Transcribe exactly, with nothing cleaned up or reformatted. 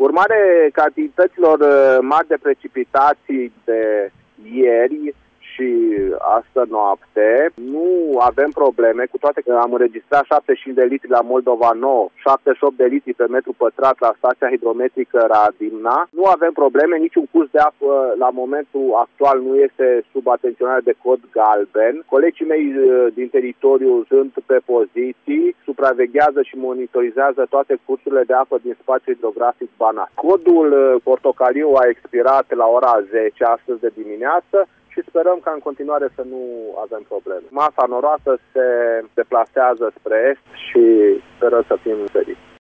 Urmare cantităților mari de precipitații de ieri și astă noapte, nu avem probleme, cu toate că am înregistrat șaptezeci și cinci de litri la Moldova Nouă, șaptezeci și opt de litri pe metru pătrat la stația hidrometrică Radimna. Nu avem probleme, niciun curs de apă la momentul actual nu este sub atenționare de cod galben. Colegii mei din teritoriu sunt pe poziții, supraveghează și monitorizează toate cursurile de apă din spațiul hidrografic Banat. Codul portocaliu a expirat la ora zece astăzi de dimineață și sperăm ca în continuare să nu avem probleme. Masa noroasă se deplasează spre est și sperăm să fim feriți.